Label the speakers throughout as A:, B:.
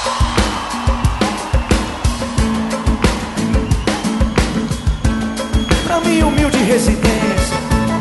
A: Pra minha humilde residência.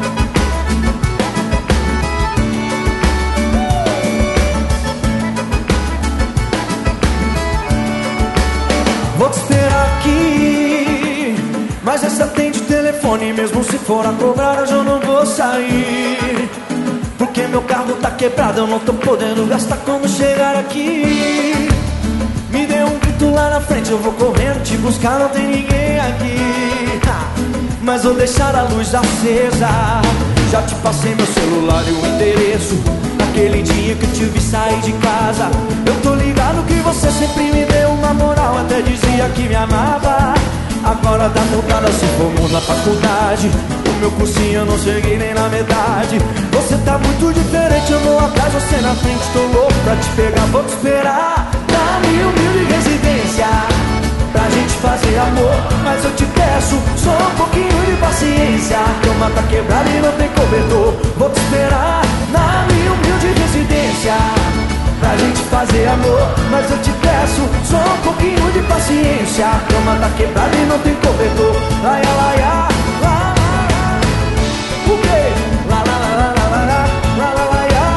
A: Vou te esperar aqui, mas essa atende o telefone. Mesmo se for a cobrar, hoje eu não vou sair, porque meu carro tá quebrado, eu não tô podendo gastar quando chegar aqui. Me dê um grito lá na frente, eu vou correndo te buscar, não tem ninguém aqui. Mas vou deixar a luz acesa. Já te passei meu celular e o endereço. Naquele dia que eu te vi sair de casa, eu tô ligado que você sempre me deu uma moral, até dizia que me amava. Agora tá mudada, se formou na faculdade. O meu cursinho eu não cheguei nem na metade. Você tá muito diferente, eu vou atrás, você na frente. Tô louco pra te pegar, vou te esperar na minha humilde residência, pra gente fazer amor, mas eu te peço só um pouquinho de paciência. A cama tá quebrada e não tem cobertor. Vou te esperar na minha humilde residência, pra gente fazer amor, mas eu te peço só um pouquinho de paciência. A cama tá quebrada e não tem cobertor. Laia, laia, lá, lá. O quê? Lá, lá, lá, lá, lá, lá, lá, lá, laia.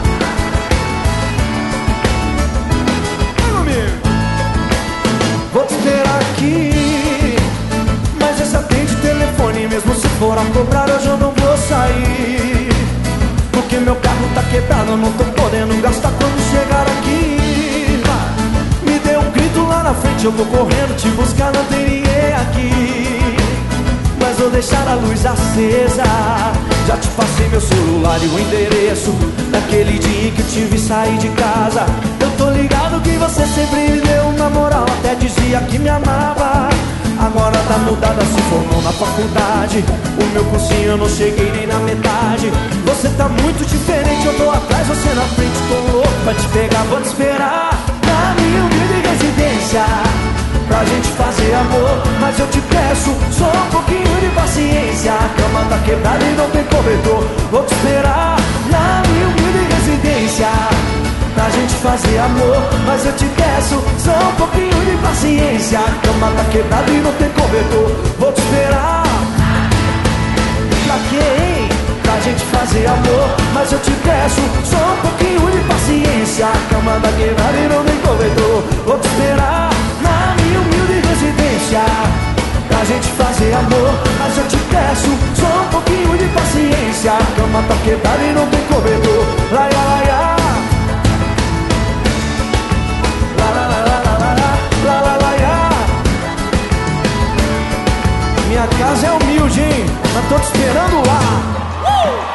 A: Vem comigo. Vou te esperar aqui, mas essa atende o telefone. Mesmo se for a cobrar, hoje eu não vou sair, porque meu carro tá quebrado, eu não tô podendo gastar quando chegar aqui. Me dê um grito lá na frente, eu vou correndo te buscar, não tem ninguém aqui. Mas vou deixar a luz acesa. Já te passei meu celular e o endereço. Naquele dia que eu te vi sair de casa, eu tô ligado que você sempre me deu uma moral, até dizia que me amava. Agora tá mudada, se formou na faculdade. O meu cursinho eu não cheguei nem na metade. Você tá muito diferente, eu tô atrás, você na frente. Tô louco pra te pegar, vou te esperar na minha humilde residência, pra gente fazer amor, mas eu te peço só um pouquinho de paciência. A cama tá quebrada e não tem cobertor. Vou te esperar na minha humilde residência, pra gente fazer amor, mas eu te peço só um pouquinho de paciência. A cama tá quebrada e não tem cobertor. Vou te esperar. Pra quê, hein? Pra gente fazer amor, mas eu te peço só um pouquinho de paciência. A cama tá quebrada e não tem cobertor. Vou te esperar na minha humilde residência, pra gente fazer amor, mas eu te peço só um pouquinho de paciência. A cama tá quebrada e não tem cobertor. Laia, laia. Minha casa é humilde, hein? Mas tô te esperando lá.